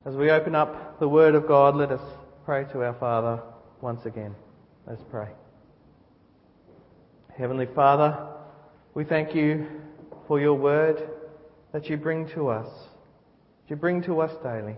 As we open up the Word of God, let us pray to our Father once again. Let's pray. Heavenly Father, we thank you for your Word that you bring to us. You bring to us daily.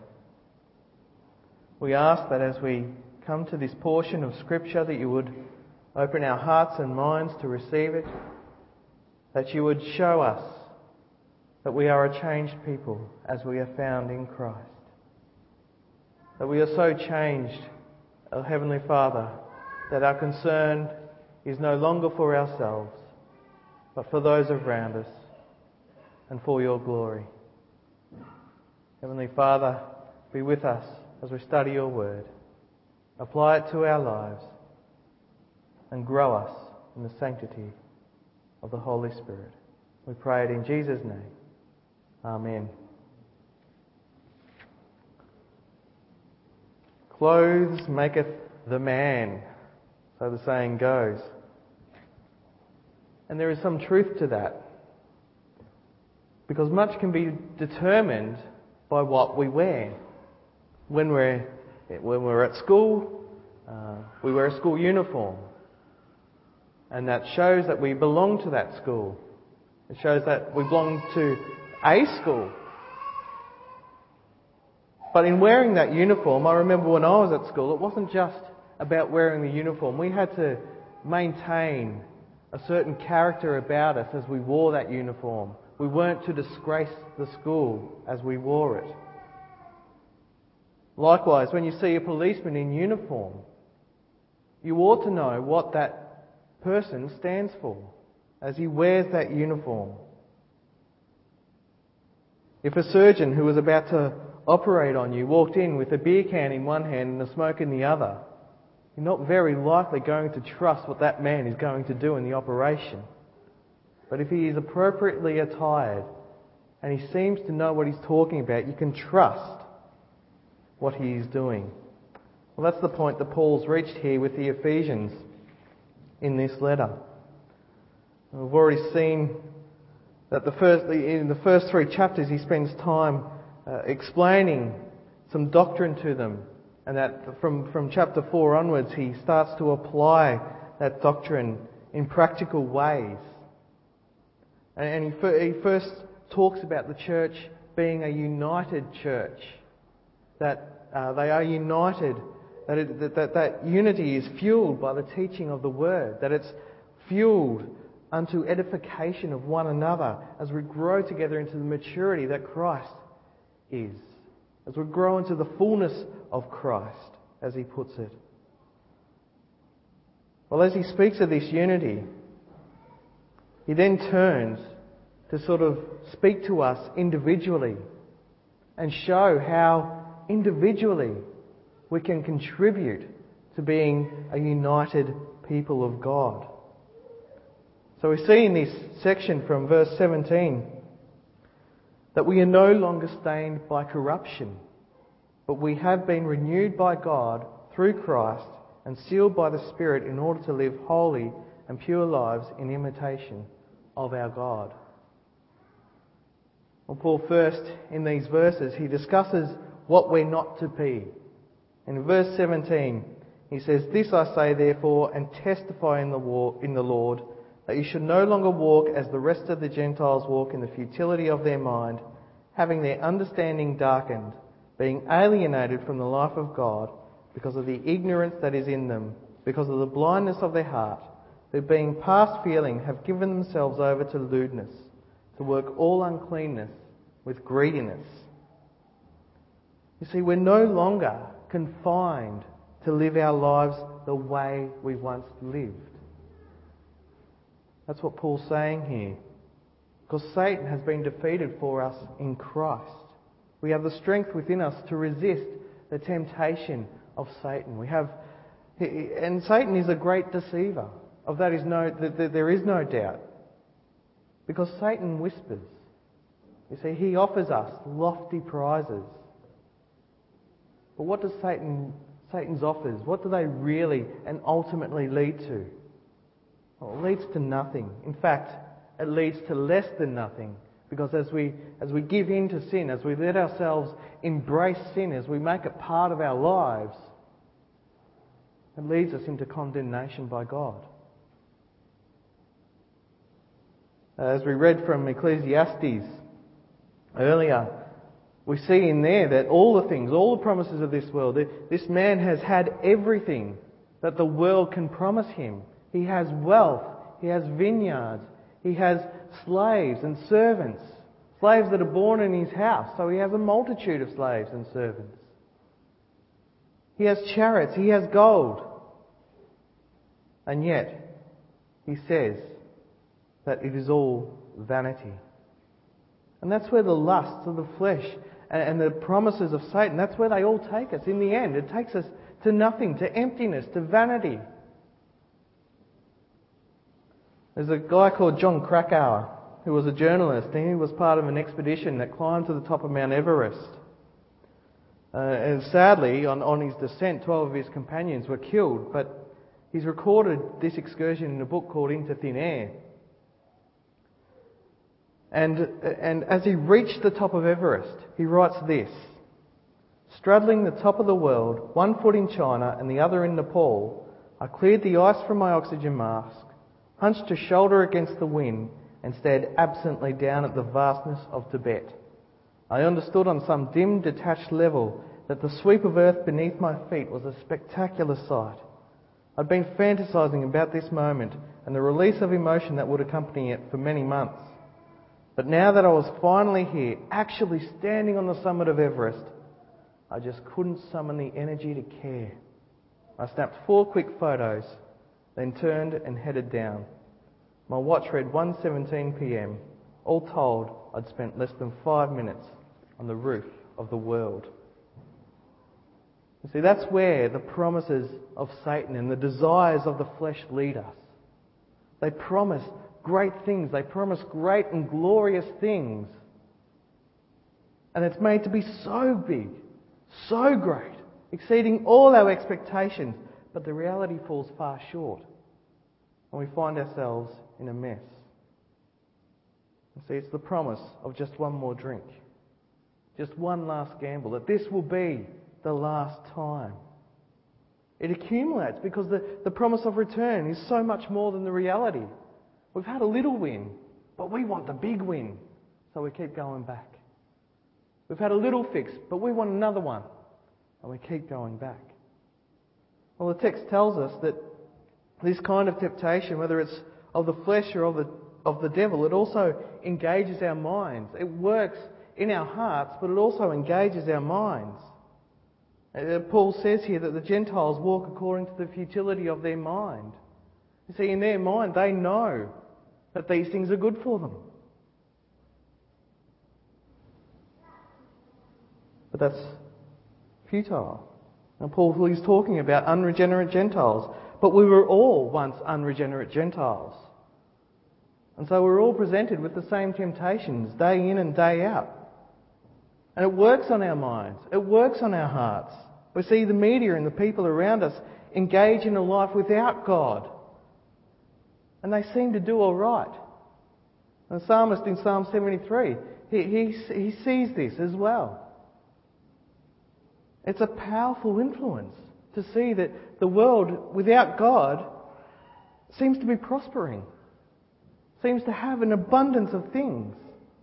We ask that as we come to this portion of Scripture that you would open our hearts and minds to receive it, that you would show us that we are a changed people as we are found in Christ. That we are so changed, O Heavenly Father, that our concern is no longer for ourselves, but for those around us and for your glory. Heavenly Father, be with us as we study your word. Apply it to our lives and grow us in the sanctity of the Holy Spirit. We pray it in Jesus' name. Amen. Clothes maketh the man, so the saying goes. And there is some truth to that. Because much can be determined by what we wear. When we're at school, we wear a school uniform. And that shows that we belong to that school. It shows that we belong to a school. But in wearing that uniform, I remember when I was at school, it wasn't just about wearing the uniform. We had to maintain a certain character about us as we wore that uniform. We weren't to disgrace the school as we wore it. Likewise, when you see a policeman in uniform, you ought to know what that person stands for as he wears that uniform. If a surgeon who was about to operate on you walked in with a beer can in one hand and a smoke in the other, you're not very likely going to trust what that man is going to do in the operation. But if he is appropriately attired and he seems to know what he's talking about, you can trust what he is doing. Well, that's the point that Paul's reached here with the Ephesians in this letter. We've already seen that in the first 3 chapters he spends time explaining some doctrine to them, and that from chapter 4 onwards he starts to apply that doctrine in practical ways. And he first talks about the church being a united church, that they are united, that unity is fueled by the teaching of the Word, that it's fueled unto edification of one another as we grow together into the maturity that Christ is, as we grow into the fullness of Christ, as he puts it. Well, as he speaks of this unity, he then turns to sort of speak to us individually and show how individually we can contribute to being a united people of God. So we see in this section from verse 17 that we are no longer stained by corruption, but we have been renewed by God through Christ and sealed by the Spirit in order to live holy and pure lives in imitation of our God. Well, Paul first, in these verses, he discusses what we're not to be. In verse 17, he says, "This I say therefore, and testify in the Lord, that you should no longer walk as the rest of the Gentiles walk in the futility of their mind, having their understanding darkened, being alienated from the life of God because of the ignorance that is in them, because of the blindness of their heart, who being past feeling have given themselves over to lewdness, to work all uncleanness with greediness." You see, we're no longer confined to live our lives the way we once lived. That's what Paul's saying here. Because Satan has been defeated for us in Christ. We have the strength within us to resist the temptation of Satan. And Satan is a great deceiver. Of that there is no doubt. Because Satan whispers. You see, he offers us lofty prizes. But what does Satan's offers, what do they really and ultimately lead to? Well, it leads to nothing. In fact, it leads to less than nothing Because as we give in to sin, as we let ourselves embrace sin, as we make it part of our lives, it leads us into condemnation by God. As we read from Ecclesiastes earlier, we see in there that all the promises of this world, this man has had everything that the world can promise him. He has wealth, he has vineyards, he has slaves and servants, slaves that are born in his house, so he has a multitude of slaves and servants. He has chariots, he has gold. And yet, he says that it is all vanity. And that's where the lusts of the flesh and the promises of Satan, that's where they all take us. In the end, it takes us to nothing, to emptiness, to vanity. There's a guy called John Krakauer who was a journalist, and he was part of an expedition that climbed to the top of Mount Everest. And sadly, on his descent, 12 of his companions were killed, but he's recorded this excursion in a book called Into Thin Air. And as he reached the top of Everest, he writes this: "Straddling the top of the world, one foot in China and the other in Nepal, I cleared the ice from my oxygen mask, hunched a shoulder against the wind, and stared absently down at the vastness of Tibet. I understood on some dim, detached level that the sweep of earth beneath my feet was a spectacular sight. I'd been fantasizing about this moment and the release of emotion that would accompany it for many months. But now that I was finally here, actually standing on the summit of Everest, I just couldn't summon the energy to care. I snapped 4 quick photos, then turned and headed down. My watch read 1:17 p.m. All told, I'd spent less than 5 minutes on the roof of the world." You see, that's where the promises of Satan and the desires of the flesh lead us. They promise great things. They promise great and glorious things. And it's made to be so big, so great, exceeding all our expectations. But the reality falls far short. And we find ourselves in a mess. You see, it's the promise of just one more drink. Just one last gamble. That this will be the last time. It accumulates because the promise of return is so much more than the reality. We've had a little win, but we want the big win, so we keep going back. We've had a little fix, but we want another one, and we keep going back. Well, the text tells us that this kind of temptation, whether it's of the flesh or of the devil, it also engages our minds. It works in our hearts, but it also engages our minds. Paul says here that the Gentiles walk according to the futility of their mind. You see, in their mind, they know that these things are good for them. But that's futile. And Paul is talking about unregenerate Gentiles. But we were all once unregenerate Gentiles. And so we're all presented with the same temptations day in and day out. And it works on our minds. It works on our hearts. We see the media and the people around us engage in a life without God. And they seem to do all right. And the psalmist in Psalm 73, he sees this as well. It's a powerful influence to see that the world without God seems to be prospering, seems to have an abundance of things.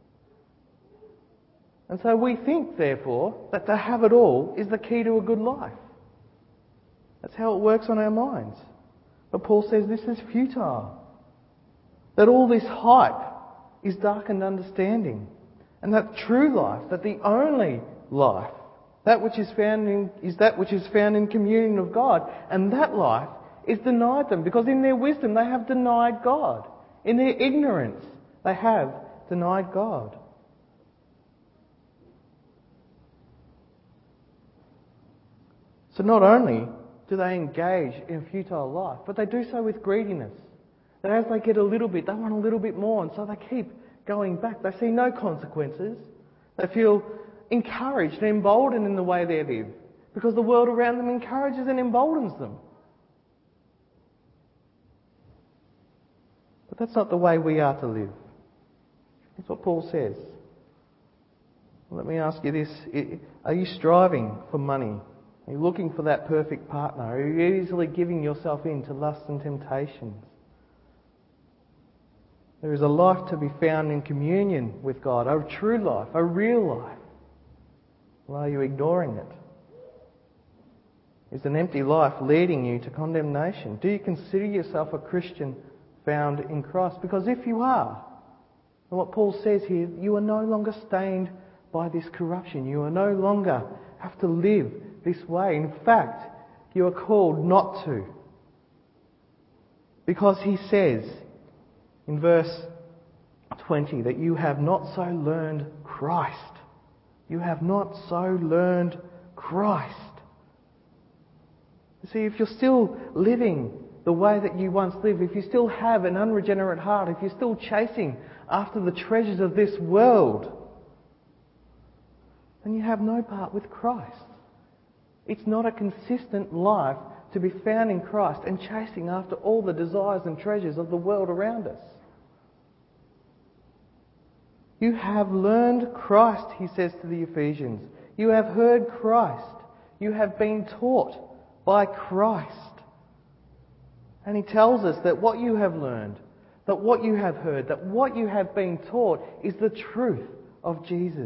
And so we think, therefore, that to have it all is the key to a good life. That's how it works on our minds. But Paul says this is futile. That all this hype is darkened understanding. And that true life, that the only life, that which is found in communion of God. And that life is denied them because in their wisdom they have denied God. In their ignorance they have denied God. So not only do they engage in futile life, but they do so with greediness. That as they get a little bit, they want a little bit more, and so they keep going back. They see no consequences. They feel encouraged and emboldened in the way they live because the world around them encourages and emboldens them. But that's not the way we are to live. That's what Paul says. Let me ask you this. Are you striving for money? Are you looking for that perfect partner? Are you easily giving yourself in to lusts and temptations? There is a life to be found in communion with God, a true life, a real life. Or are you ignoring it? Is an empty life leading you to condemnation? Do you consider yourself a Christian found in Christ? Because if you are, and what Paul says here, you are no longer stained by this corruption. You are no longer have to live this way. In fact, you are called not to. Because he says in verse 20 that you have not so learned Christ. You have not so learned Christ. You see, if you're still living the way that you once lived, if you still have an unregenerate heart, if you're still chasing after the treasures of this world, then you have no part with Christ. It's not a consistent life to be found in Christ and chasing after all the desires and treasures of the world around us. You have learned Christ, he says to the Ephesians. You have heard Christ. You have been taught by Christ. And he tells us that what you have learned, that what you have heard, that what you have been taught is the truth of Jesus.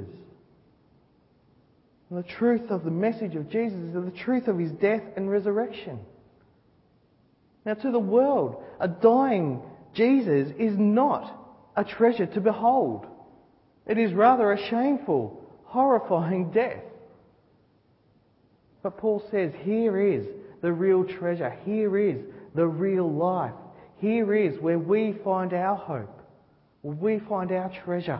And the truth of the message of Jesus is the truth of his death and resurrection. Now, to the world, a dying Jesus is not a treasure to behold. It is rather a shameful, horrifying death. But Paul says, here is the real treasure. Here is the real life. Here is where we find our hope, where we find our treasure.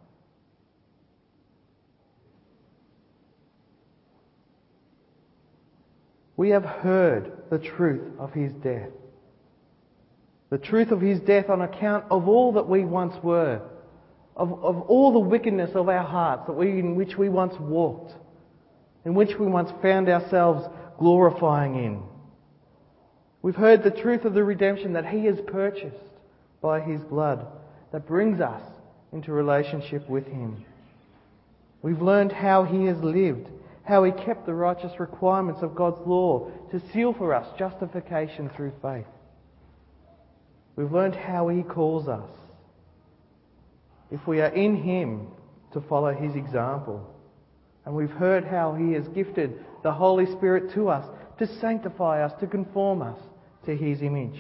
We have heard the truth of his death. The truth of his death on account of all that we once were, of all the wickedness of our hearts in which we once walked, in which we once found ourselves glorifying in. We've heard the truth of the redemption that he has purchased by his blood that brings us into relationship with him. We've learned how he has lived, how he kept the righteous requirements of God's law to seal for us justification through faith. We've learned how he calls us, if we are in him, to follow his example. And we've heard how he has gifted the Holy Spirit to us to sanctify us, to conform us to his image.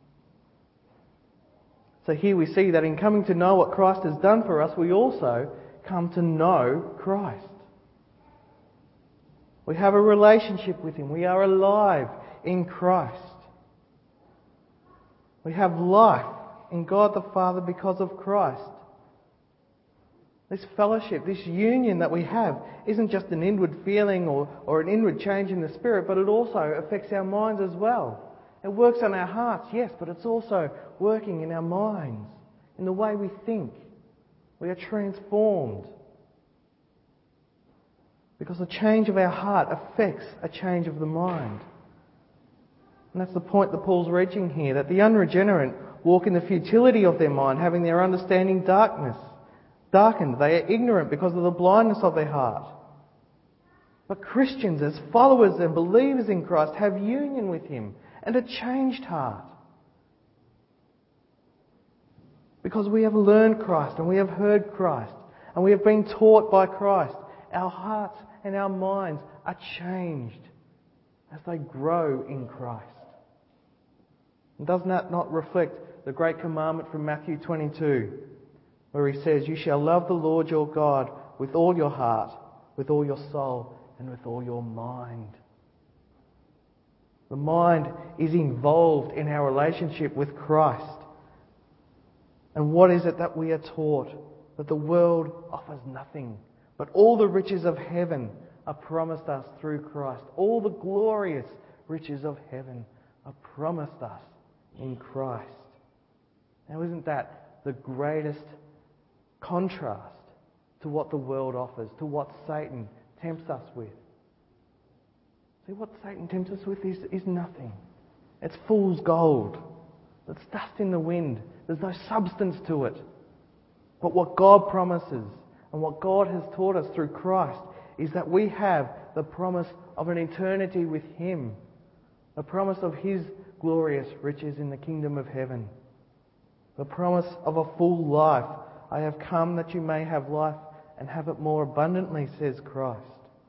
So here we see that in coming to know what Christ has done for us, we also come to know Christ. We have a relationship with him. We are alive in Christ. We have life in God the Father because of Christ. This fellowship, this union that we have, isn't just an inward feeling or an inward change in the spirit, but it also affects our minds as well. It works on our hearts, yes, but it's also working in our minds, in the way we think. We are transformed. Because a change of our heart affects a change of the mind. And that's the point that Paul's reaching here, that the unregenerate walk in the futility of their mind, having their understanding darkened. They are ignorant because of the blindness of their heart. But Christians, as followers and believers in Christ, have union with him and a changed heart. Because we have learned Christ and we have heard Christ and we have been taught by Christ, our hearts and our minds are changed as they grow in Christ. And does that not reflect the great commandment from Matthew 22, where he says, "You shall love the Lord your God with all your heart, with all your soul, and with all your mind." The mind is involved in our relationship with Christ. And what is it that we are taught? That the world offers nothing, but all the riches of heaven are promised us through Christ. All the glorious riches of heaven are promised us in Christ. Now, isn't that the greatest contrast to what the world offers, to what Satan tempts us with? See, what Satan tempts us with is nothing. It's fool's gold. It's dust in the wind. There's no substance to it. But what God promises and what God has taught us through Christ is that we have the promise of an eternity with Him, the promise of His glorious riches in the kingdom of heaven, the promise of a full life. I have come that you may have life and have it more abundantly, says Christ.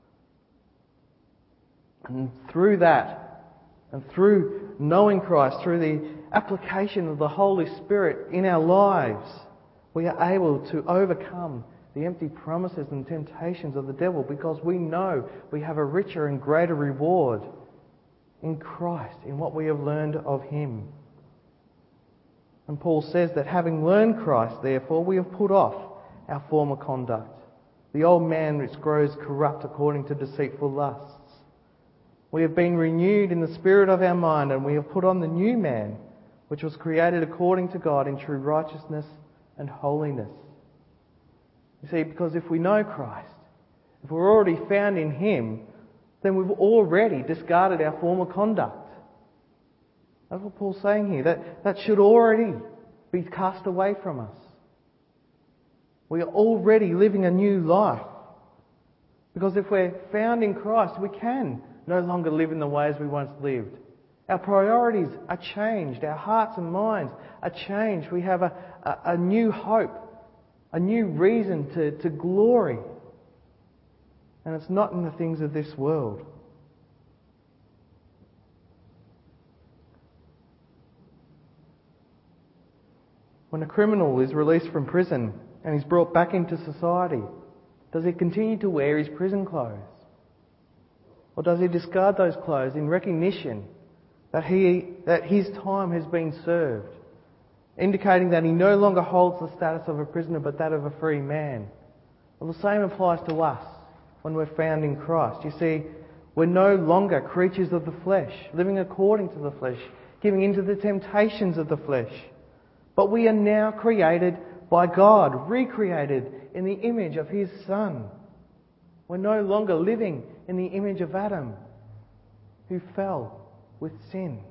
And through that, and through knowing Christ, through the application of the Holy Spirit in our lives, we are able to overcome the empty promises and temptations of the devil, because we know we have a richer and greater reward in Christ, in what we have learned of Him. And Paul says that having learned Christ, therefore, we have put off our former conduct, the old man which grows corrupt according to deceitful lusts. We have been renewed in the spirit of our mind, and we have put on the new man, which was created according to God in true righteousness and holiness. You see, because if we know Christ, if we're already found in Him, then we've already discarded our former conduct. That's what Paul's saying here. That should already be cast away from us. We are already living a new life. Because if we're found in Christ, we can no longer live in the ways we once lived. Our priorities are changed. Our hearts and minds are changed. We have a new hope, a new reason to glory. And it's not in the things of this world. When a criminal is released from prison and is brought back into society, does he continue to wear his prison clothes? Or does he discard those clothes in recognition that his time has been served, indicating that he no longer holds the status of a prisoner but that of a free man? Well, the same applies to us when we're found in Christ. You see, we're no longer creatures of the flesh, living according to the flesh, giving into the temptations of the flesh. But we are now created by God, recreated in the image of His Son. We're no longer living in the image of Adam, who fell with sin.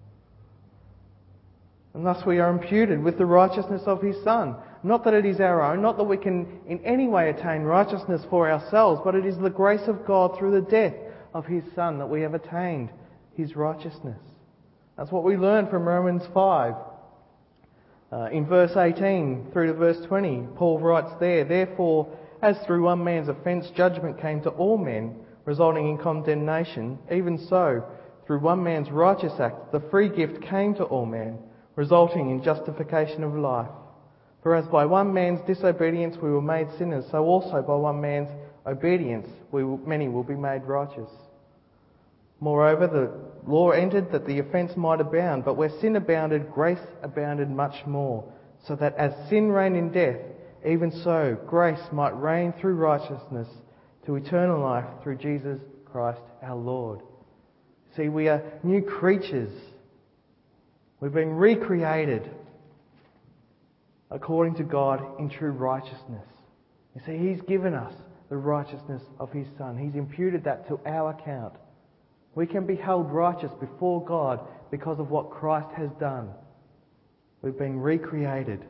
And thus we are imputed with the righteousness of His Son. Not that it is our own, not that we can in any way attain righteousness for ourselves, but it is the grace of God through the death of His Son that we have attained His righteousness. That's what we learn from Romans 5. In verse 18 through to verse 20, Paul writes there, "Therefore, as through one man's offence judgment came to all men, resulting in condemnation, even so, through one man's righteous act, the free gift came to all men, resulting in justification of life. For as by one man's disobedience we were made sinners, so also by one man's obedience many will be made righteous. Moreover, the law entered that the offence might abound, but where sin abounded, grace abounded much more, so that as sin reigned in death, even so grace might reign through righteousness to eternal life through Jesus Christ our Lord." See, we are new creatures. We've been recreated according to God in true righteousness. You see, He's given us the righteousness of His Son. He's imputed that to our account. We can be held righteous before God because of what Christ has done. We've been recreated.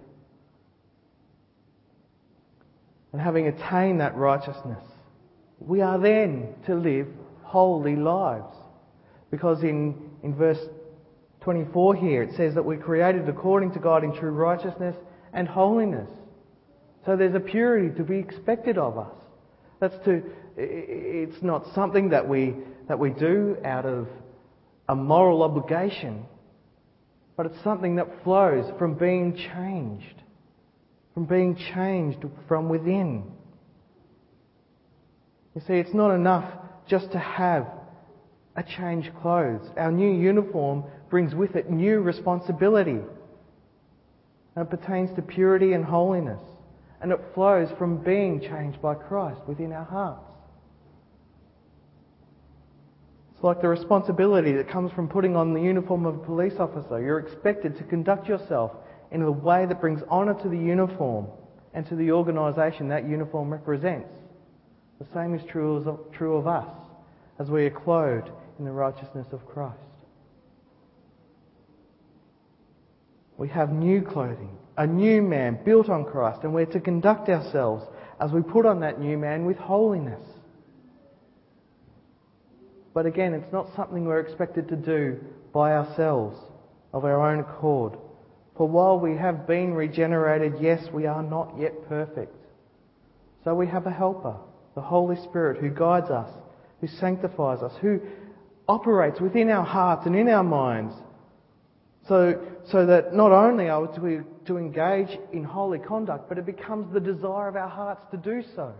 And having attained that righteousness, we are then to live holy lives. Because in verse 24 here, it says that we're created according to God in true righteousness and holiness. So there's a purity to be expected of us. It's not something that we do out of a moral obligation, but it's something that flows from being changed from within. You see, it's not enough just to have a changed clothes. Our new uniform brings with it new responsibility. And it pertains to purity and holiness. And it flows from being changed by Christ within our hearts. It's like the responsibility that comes from putting on the uniform of a police officer. You're expected to conduct yourself in a way that brings honour to the uniform and to the organisation that uniform represents. The same is true of us as we are clothed in the righteousness of Christ. We have new clothing. a new man built on Christ, and we're to conduct ourselves as we put on that new man with holiness. But again, it's not something we're expected to do by ourselves, of our own accord. For while we have been regenerated, yes, we are not yet perfect. So we have a helper, the Holy Spirit, who guides us, who sanctifies us, who operates within our hearts and in our minds, so that not only are we to engage in holy conduct, but it becomes the desire of our hearts to do so.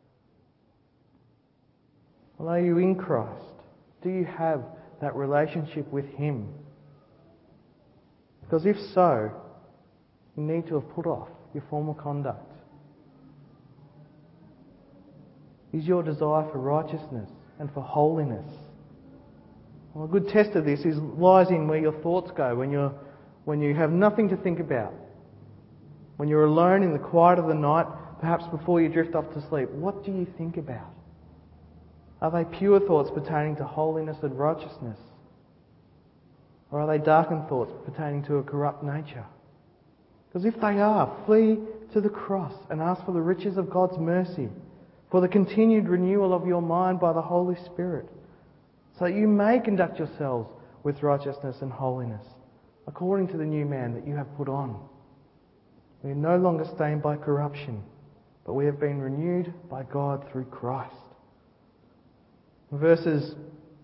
Well, are you in Christ? Do you have that relationship with Him? Because if so, you need to have put off your former conduct. Is your desire for righteousness and for holiness? Well, a good test of this lies in where your thoughts go when you have nothing to think about. When you're alone in the quiet of the night, perhaps before you drift off to sleep, what do you think about? Are they pure thoughts pertaining to holiness and righteousness? Or are they darkened thoughts pertaining to a corrupt nature? Because if they are, flee to the cross and ask for the riches of God's mercy, for the continued renewal of your mind by the Holy Spirit, so that you may conduct yourselves with righteousness and holiness, according to the new man that you have put on. We are no longer stained by corruption, but we have been renewed by God through Christ. In verses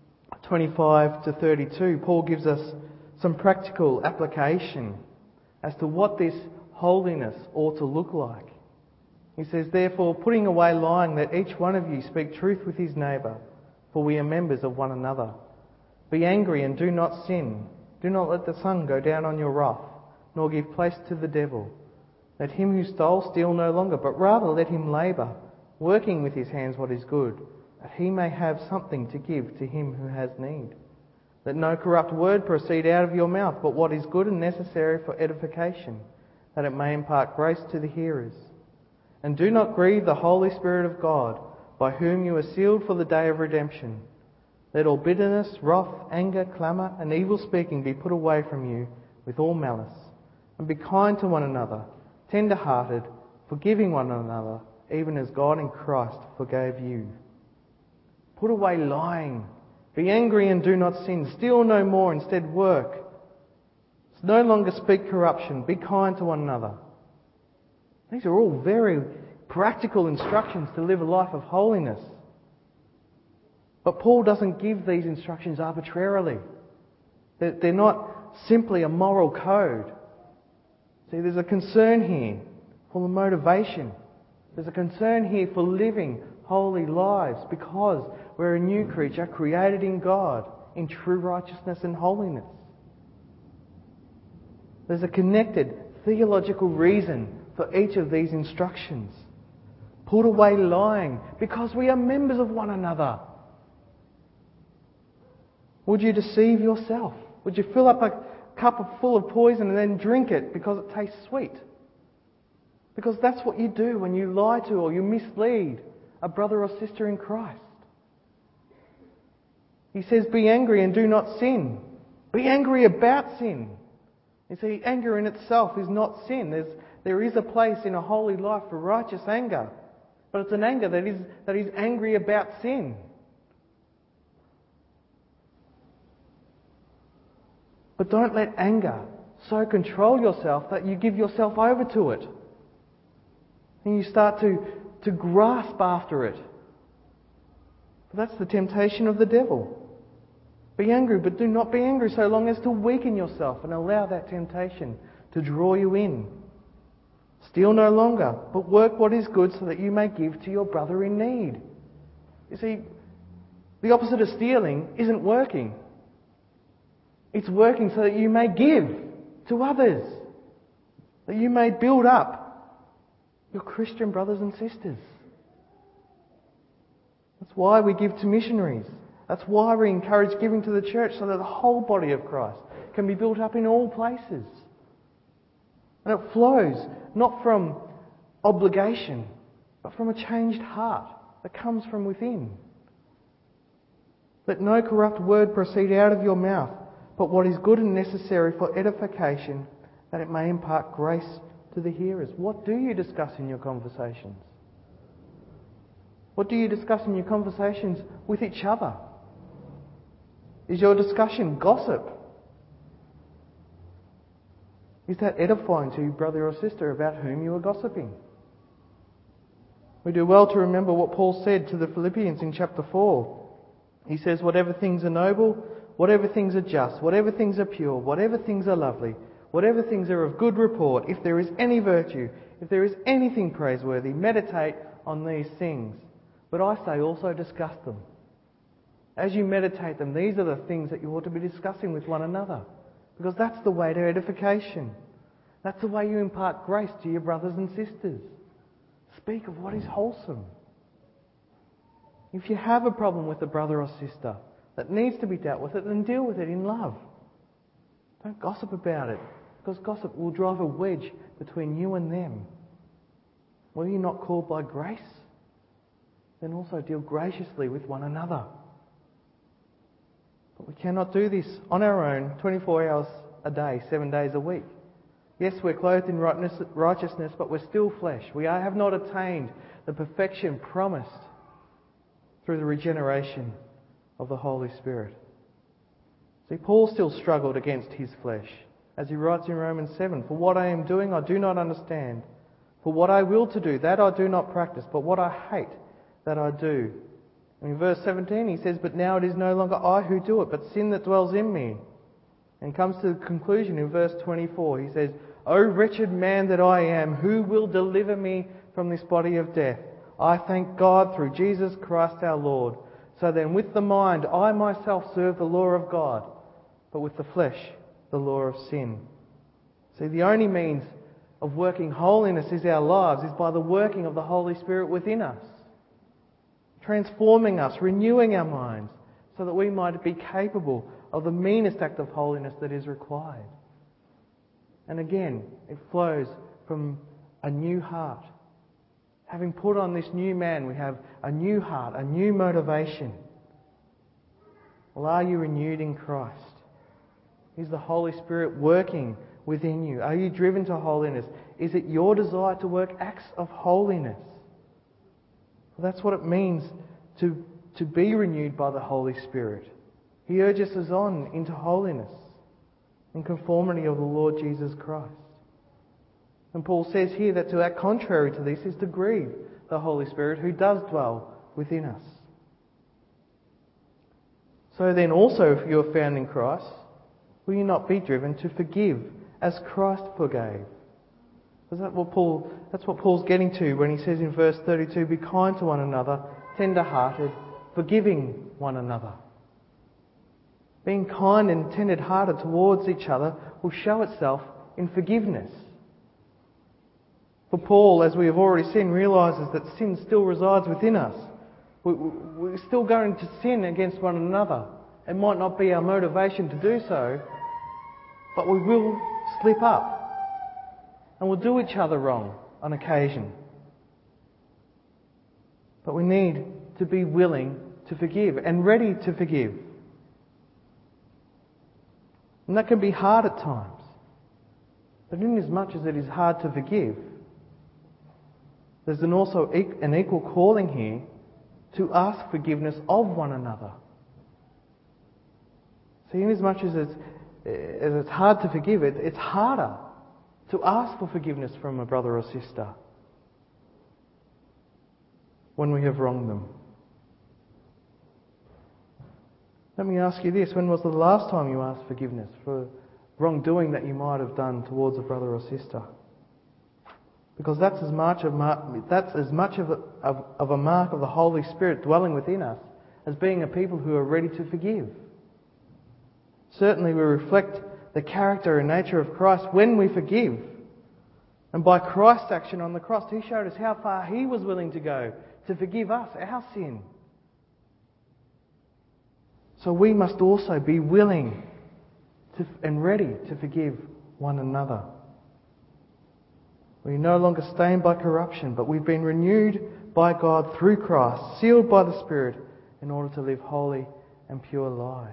25 to 32, Paul gives us some practical application as to what this holiness ought to look like. He says, therefore, putting away lying, let each one of you speak truth with his neighbour, for we are members of one another. Be angry and do not sin. Do not let the sun go down on your wrath, nor give place to the devil. Let him who stole steal no longer, but rather let him labour, working with his hands what is good, that he may have something to give to him who has need. Let no corrupt word proceed out of your mouth, but what is good and necessary for edification, that it may impart grace to the hearers. And do not grieve the Holy Spirit of God, by whom you are sealed for the day of redemption. Let all bitterness, wrath, anger, clamour, and evil speaking be put away from you with all malice. And be kind to one another, tender-hearted, forgiving one another, even as God in Christ forgave you. Put away lying. Be angry and do not sin. Steal no more, instead work. No longer speak corruption. Be kind to one another. These are all very practical instructions to live a life of holiness. But Paul doesn't give these instructions arbitrarily. They're not simply a moral code. See, there's a concern here for the motivation. There's a concern here for living holy lives, because we're a new creature created in God in true righteousness and holiness. There's a connected theological reason for each of these instructions. Put away lying, because we are members of one another. Would you deceive yourself? Would you fill up a cup full of poison and then drink it because it tastes sweet? Because that's what you do when you lie to or you mislead a brother or sister in Christ. He says, be angry and do not sin. Be angry about sin. You see, anger in itself is not sin. There is a place in a holy life for righteous anger. But it's an anger that is angry about sin. But don't let anger so control yourself that you give yourself over to it. And you start to grasp after it. But that's the temptation of the devil. Be angry, but do not be angry so long as to weaken yourself and allow that temptation to draw you in. Steal no longer, but work what is good so that you may give to your brother in need. You see, the opposite of stealing isn't working. It's working so that you may give to others, that you may build up your Christian brothers and sisters. That's why we give to missionaries. That's why we encourage giving to the church, so that the whole body of Christ can be built up in all places. And it flows not from obligation, but from a changed heart that comes from within. Let no corrupt word proceed out of your mouth, but what is good and necessary for edification, that it may impart grace to the hearers. What do you discuss in your conversations? What do you discuss in your conversations with each other? Is your discussion gossip? Is that edifying to your brother or sister about whom you are gossiping? We do well to remember what Paul said to the Philippians in chapter 4. He says, whatever things are noble, whatever things are just, whatever things are pure, whatever things are lovely, whatever things are of good report, if there is any virtue, if there is anything praiseworthy, meditate on these things. But I say also discuss them. As you meditate them, these are the things that you ought to be discussing with one another. Because that's the way to edification. That's the way you impart grace to your brothers and sisters. Speak of what is wholesome. If you have a problem with a brother or sister that needs to be dealt with, then deal with it in love. Don't gossip about it, because gossip will drive a wedge between you and them. Were you not called by grace? Then also deal graciously with one another. But we cannot do this on our own 24 hours a day, 7 days a week. Yes, we're clothed in righteousness, but we're still flesh. We have not attained the perfection promised through the regeneration of the Holy Spirit. See, Paul still struggled against his flesh. As he writes in Romans 7, for what I am doing I do not understand. For what I will to do, that I do not practice. But what I hate, that I do. And in verse 17 he says, but now it is no longer I who do it, but sin that dwells in me. And he comes to the conclusion in verse 24. He says, O wretched man that I am, who will deliver me from this body of death? I thank God through Jesus Christ our Lord. So then with the mind I myself serve the law of God, but with the flesh the law of sin. See, the only means of working holiness in our lives is by the working of the Holy Spirit within us, transforming us, renewing our minds, so that we might be capable of the meanest act of holiness that is required. And again, it flows from a new heart. Having put on this new man, we have a new heart, a new motivation. Well, are you renewed in Christ? Is the Holy Spirit working within you? Are you driven to holiness? Is it your desire to work acts of holiness? Well, that's what it means to be renewed by the Holy Spirit. He urges us on into holiness in conformity of the Lord Jesus Christ. And Paul says here that to act contrary to this is to grieve the Holy Spirit who does dwell within us. So then also, if you are found in Christ, will you not be driven to forgive as Christ forgave? That's what Paul's getting to when he says in verse 32, be kind to one another, tender-hearted, forgiving one another. Being kind and tender-hearted towards each other will show itself in forgiveness. For Paul, as we have already seen, realises that sin still resides within us. We're still going to sin against one another. It might not be our motivation to do so, but we will slip up. And we'll do each other wrong on occasion. But we need to be willing to forgive and ready to forgive. And that can be hard at times. But in as much as it is hard to forgive, there's also an equal calling here to ask forgiveness of one another. See, in as much as it's hard to forgive, it's harder to ask for forgiveness from a brother or sister when we have wronged them. Let me ask you this: when was the last time you asked forgiveness for wrongdoing that you might have done towards a brother or sister? Because that's as much of a mark of the Holy Spirit dwelling within us as being a people who are ready to forgive. Certainly we reflect the character and nature of Christ when we forgive. And by Christ's action on the cross, He showed us how far He was willing to go to forgive us our sin. So we must also be willing and ready to forgive one another. We're no longer stained by corruption, but we've been renewed by God through Christ, sealed by the Spirit in order to live holy and pure lives.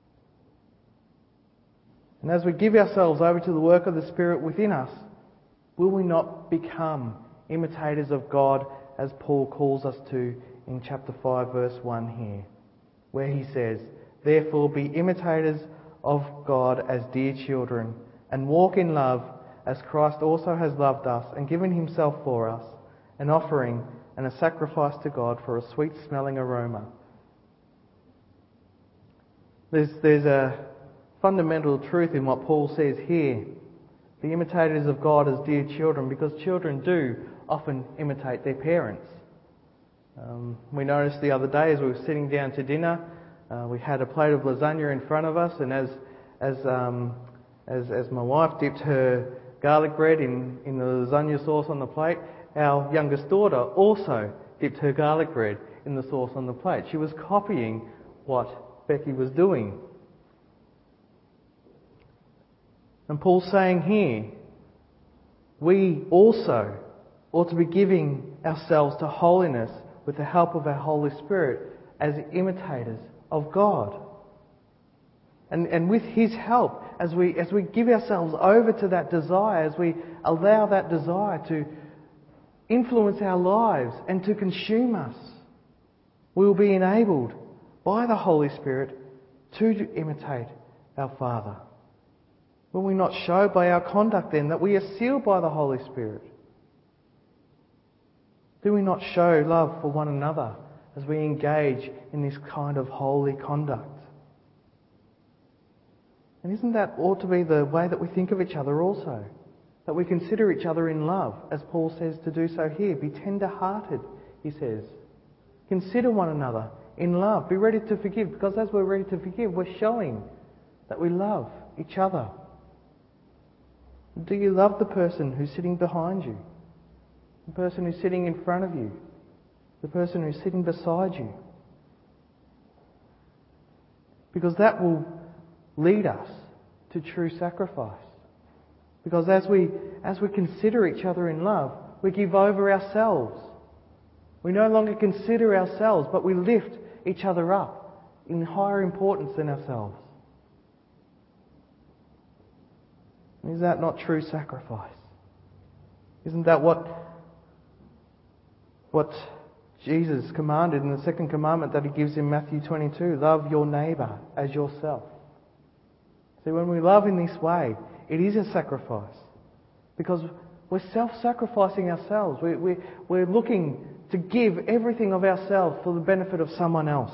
And as we give ourselves over to the work of the Spirit within us, Will we not become imitators of God as Paul calls us to in chapter 5 verse 1 here, where he says, "Therefore be imitators of God as dear children, and walk in love as Christ also has loved us and given himself for us, an offering and a sacrifice to God for a sweet-smelling aroma." There's a fundamental truth in what Paul says here. Be imitators of God as dear children, because children do often imitate their parents. We noticed the other day as we were sitting down to dinner, we had a plate of lasagna in front of us, and as my wife dipped her garlic bread in the lasagna sauce on the plate, our youngest daughter also dipped her garlic bread in the sauce on the plate. She was copying what Becky was doing. And Paul's saying here, we also ought to be giving ourselves to holiness with the help of our Holy Spirit as imitators of God. And with His help, as we give ourselves over to that desire, as we allow that desire to influence our lives and to consume us, we will be enabled by the Holy Spirit to imitate our Father. Will we not show by our conduct then that we are sealed by the Holy Spirit? Do we not show love for one another as we engage in this kind of holy conduct? And isn't that ought to be the way that we think of each other also? That we consider each other in love, as Paul says to do so here. Be tender-hearted, he says. Consider one another in love. Be ready to forgive, because as we're ready to forgive, we're showing that we love each other. Do you love the person who's sitting behind you? The person who's sitting in front of you? The person who's sitting beside you? Because that will lead us to true sacrifice. Because as we consider each other in love, we give over ourselves. We no longer consider ourselves, but we lift each other up in higher importance than ourselves. Is that not true sacrifice? Isn't that what Jesus commanded in the second commandment that He gives in Matthew 22? Love your neighbour as yourself. See, when we love in this way, it is a sacrifice. Because we're self-sacrificing ourselves. We're looking to give everything of ourselves for the benefit of someone else.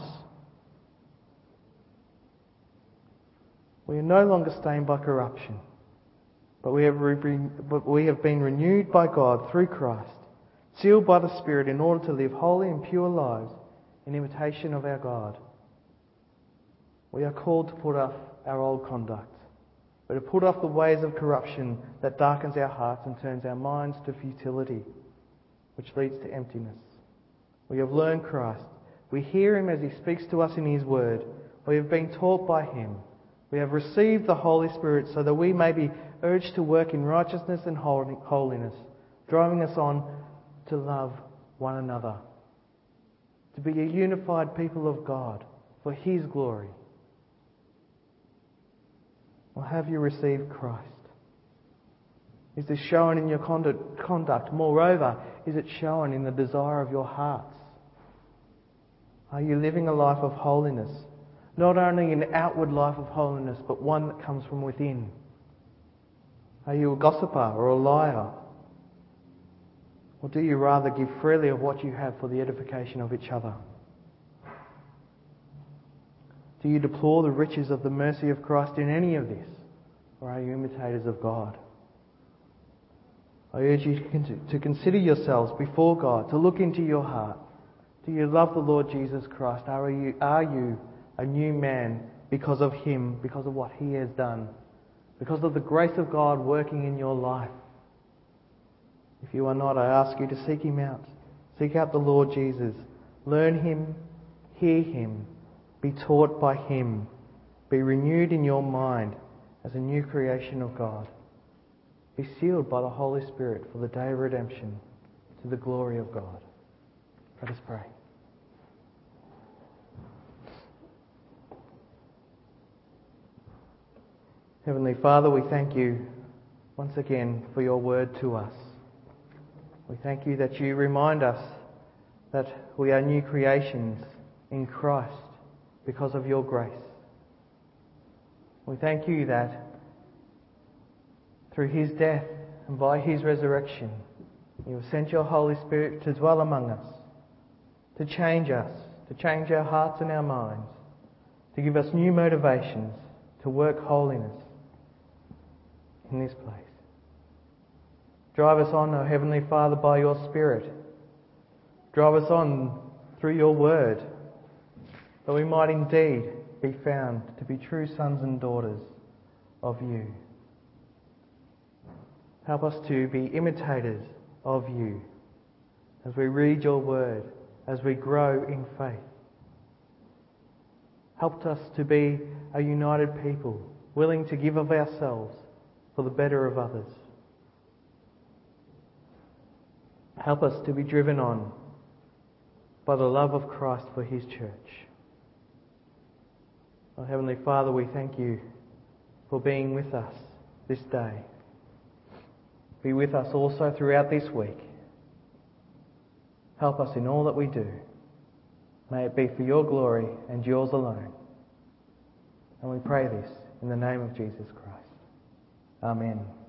We are no longer stained by corruption. But we have been renewed by God through Christ, sealed by the Spirit in order to live holy and pure lives in imitation of our God. We are called to put off our old conduct. We're to put off the ways of corruption that darkens our hearts and turns our minds to futility, which leads to emptiness. We have learned Christ. We hear Him as He speaks to us in His Word. We have been taught by Him. We have received the Holy Spirit so that we may be urged to work in righteousness and holiness, driving us on to love one another, to be a unified people of God for His glory. Or have you received Christ? Is this shown in your conduct? Moreover, is it shown in the desire of your hearts? Are you living a life of holiness? Not only an outward life of holiness, but one that comes from within. Are you a gossiper or a liar? Or do you rather give freely of what you have for the edification of each other? Do you deplore the riches of the mercy of Christ in any of this? Or are you imitators of God? I urge you to consider yourselves before God, to look into your heart. Do you love the Lord Jesus Christ? Are you a new man because of Him, because of what He has done, because of the grace of God working in your life? If you are not, I ask you to seek Him out. Seek out the Lord Jesus. Learn Him, hear Him, be taught by Him. Be renewed in your mind as a new creation of God. Be sealed by the Holy Spirit for the day of redemption to the glory of God. Let us pray. Heavenly Father, we thank You once again for your word to us. We thank you that you remind us that we are new creations in Christ because of your grace. We thank you that through his death and by his resurrection, you have sent your Holy Spirit to dwell among us, to change us, to change our hearts and our minds, to give us new motivations to work holiness in this place. Drive us on, O Heavenly Father, by your Spirit. Drive us on through your word, that we might indeed be found to be true sons and daughters of you. Help us to be imitators of you as we read your word, as we grow in faith. Help us to be a united people, willing to give of ourselves for the better of others. Help us to be driven on by the love of Christ for his church. Oh, Heavenly Father, we thank you for being with us this day. Be with us also throughout this week. Help us in all that we do. May it be for your glory and yours alone. And we pray this in the name of Jesus Christ. Amen.